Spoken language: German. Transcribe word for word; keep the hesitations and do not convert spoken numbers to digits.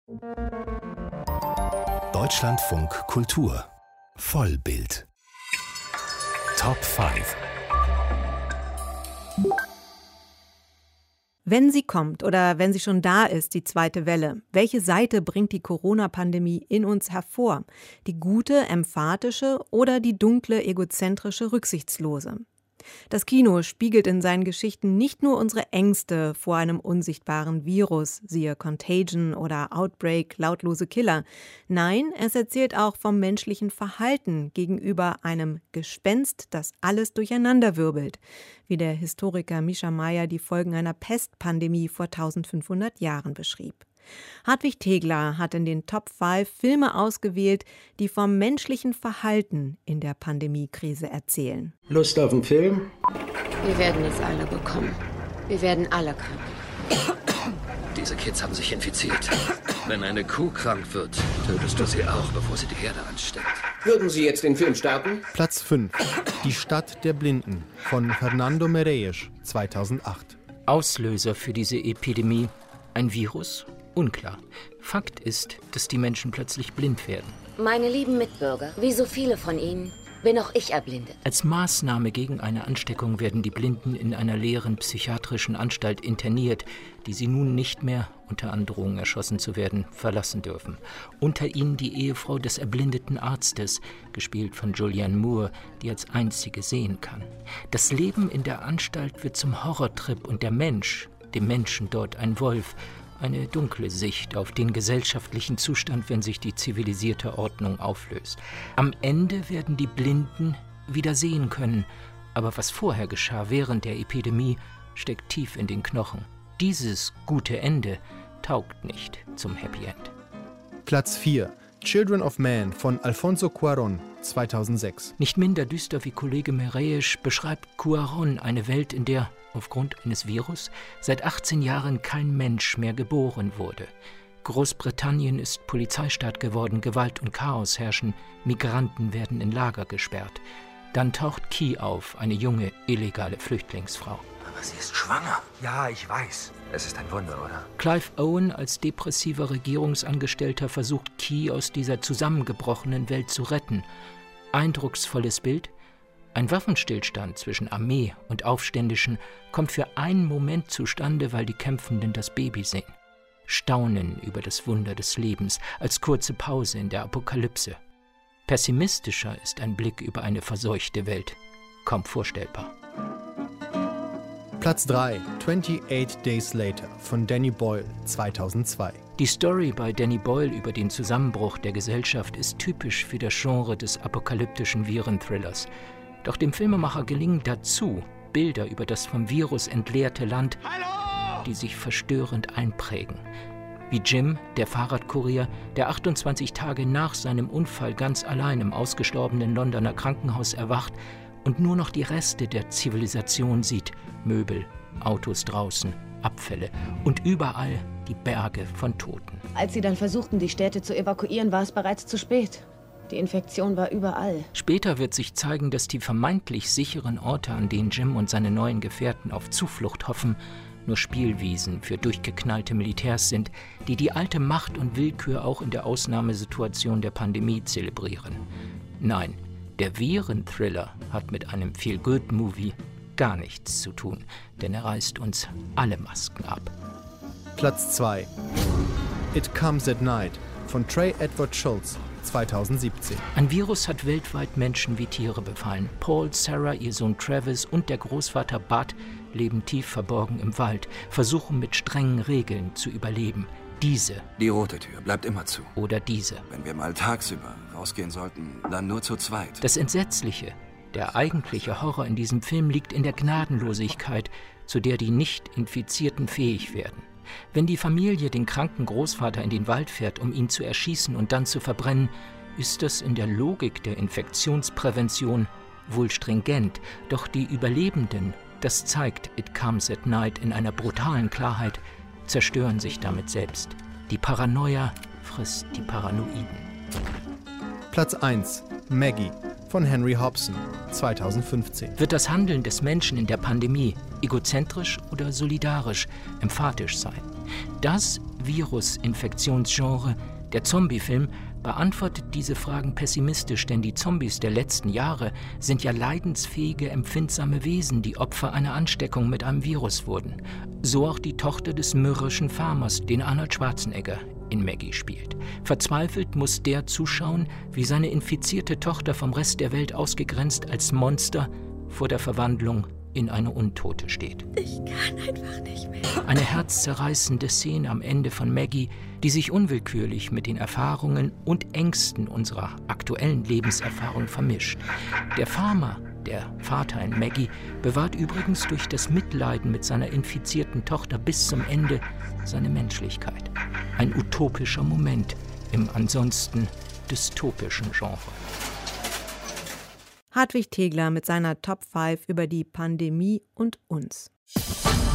Deutschlandfunk Kultur Vollbild Top fünf. Wenn sie kommt oder wenn sie schon da ist, die zweite Welle, welche Seite bringt die Corona-Pandemie in uns hervor? Die gute, emphatische oder die dunkle, egozentrische, rücksichtslose? Das Kino spiegelt in seinen Geschichten nicht nur unsere Ängste vor einem unsichtbaren Virus, siehe Contagion oder Outbreak, lautlose Killer. Nein, es erzählt auch vom menschlichen Verhalten gegenüber einem Gespenst, das alles durcheinanderwirbelt, wie der Historiker Mischa Meyer die Folgen einer Pestpandemie vor eintausendfünfhundert Jahren beschrieb. Hartwig Tegler hat in den Top fünf Filme ausgewählt, die vom menschlichen Verhalten in der Pandemiekrise erzählen. Lust auf einen Film? Wir werden es alle bekommen. Wir werden alle krank. Diese Kids haben sich infiziert. Wenn eine Kuh krank wird, tötest du sie auch, bevor sie die Herde ansteckt. Würden Sie jetzt den Film starten? Platz fünf. Die Stadt der Blinden von Fernando Meirelles, zweitausendacht. Auslöser für diese Epidemie? Ein Virus? Unklar. Fakt ist, dass die Menschen plötzlich blind werden. Meine lieben Mitbürger, wie so viele von Ihnen, bin auch ich erblindet. Als Maßnahme gegen eine Ansteckung werden die Blinden in einer leeren psychiatrischen Anstalt interniert, die sie nun nicht mehr, unter Androhung erschossen zu werden, verlassen dürfen. Unter ihnen die Ehefrau des erblindeten Arztes, gespielt von Julianne Moore, die als einzige sehen kann. Das Leben in der Anstalt wird zum Horrortrip und der Mensch, dem Menschen dort ein Wolf, eine dunkle Sicht auf den gesellschaftlichen Zustand, wenn sich die zivilisierte Ordnung auflöst. Am Ende werden die Blinden wieder sehen können. Aber was vorher geschah während der Epidemie, steckt tief in den Knochen. Dieses gute Ende taugt nicht zum Happy End. Platz vier. Children of Man von Alfonso Cuarón, zweitausendsechs. Nicht minder düster wie Kollege Meirelles beschreibt Cuarón eine Welt, in der aufgrund eines Virus seit achtzehn Jahren kein Mensch mehr geboren wurde. Großbritannien ist Polizeistaat geworden, Gewalt und Chaos herrschen, Migranten werden in Lager gesperrt. Dann taucht Key auf, eine junge, illegale Flüchtlingsfrau. Aber sie ist schwanger. Ja, ich weiß. Es ist ein Wunder, oder? Clive Owen als depressiver Regierungsangestellter versucht Key aus dieser zusammengebrochenen Welt zu retten. Eindrucksvolles Bild. Ein Waffenstillstand zwischen Armee und Aufständischen kommt für einen Moment zustande, weil die Kämpfenden das Baby sehen. Staunen über das Wunder des Lebens als kurze Pause in der Apokalypse. Pessimistischer ist ein Blick über eine verseuchte Welt. Kaum vorstellbar. Platz drei. twenty-eight Days Later von Danny Boyle, zweitausendzwei. Die Story bei Danny Boyle über den Zusammenbruch der Gesellschaft ist typisch für das Genre des apokalyptischen Virenthrillers. Doch dem Filmemacher gelingen dazu Bilder über das vom Virus entleerte Land, Hallo! Die sich verstörend einprägen. Wie Jim, der Fahrradkurier, der achtundzwanzig Tage nach seinem Unfall ganz allein im ausgestorbenen Londoner Krankenhaus erwacht und nur noch die Reste der Zivilisation sieht. Möbel, Autos draußen, Abfälle und überall die Berge von Toten. Als sie dann versuchten, die Städte zu evakuieren, war es bereits zu spät. Die Infektion war überall. Später wird sich zeigen, dass die vermeintlich sicheren Orte, an denen Jim und seine neuen Gefährten auf Zuflucht hoffen, nur Spielwiesen für durchgeknallte Militärs sind, die die alte Macht und Willkür auch in der Ausnahmesituation der Pandemie zelebrieren. Nein, der Virenthriller hat mit einem Feel-Good-Movie gar nichts zu tun, denn er reißt uns alle Masken ab. Platz zwei. It Comes at Night von Trey Edward Schultz, zweitausendsiebzehn. Ein Virus hat weltweit Menschen wie Tiere befallen. Paul, Sarah, ihr Sohn Travis und der Großvater Bud leben tief verborgen im Wald, versuchen mit strengen Regeln zu überleben. Diese. Die rote Tür bleibt immer zu. Oder diese. Wenn wir mal tagsüber rausgehen sollten, dann nur zu zweit. Das Entsetzliche, der eigentliche Horror in diesem Film liegt in der Gnadenlosigkeit, zu der die Nicht-Infizierten fähig werden. Wenn die Familie den kranken Großvater in den Wald fährt, um ihn zu erschießen und dann zu verbrennen, ist das in der Logik der Infektionsprävention wohl stringent. Doch die Überlebenden, das zeigt It Comes at Night in einer brutalen Klarheit, zerstören sich damit selbst. Die Paranoia frisst die Paranoiden. Platz eins. Maggie von Henry Hobson, zweitausendfünfzehn. Wird das Handeln des Menschen in der Pandemie egozentrisch oder solidarisch, emphatisch sein? Das Virusinfektionsgenre, der Zombiefilm, beantwortet diese Fragen pessimistisch, denn die Zombies der letzten Jahre sind ja leidensfähige, empfindsame Wesen, die Opfer einer Ansteckung mit einem Virus wurden. So auch die Tochter des mürrischen Farmers, den Arnold Schwarzenegger in Maggie spielt. Verzweifelt muss der zuschauen, wie seine infizierte Tochter vom Rest der Welt ausgegrenzt als Monster vor der Verwandlung in eine Untote steht. Ich kann einfach nicht mehr. Eine herzzerreißende Szene am Ende von Maggie, die sich unwillkürlich mit den Erfahrungen und Ängsten unserer aktuellen Lebenserfahrung vermischt. Der Farmer, der Vater in Maggie, bewahrt übrigens durch das Mitleiden mit seiner infizierten Tochter bis zum Ende seine Menschlichkeit. Ein utopischer Moment im ansonsten dystopischen Genre. Hartwig Tegler mit seiner Top fünf über die Pandemie und uns.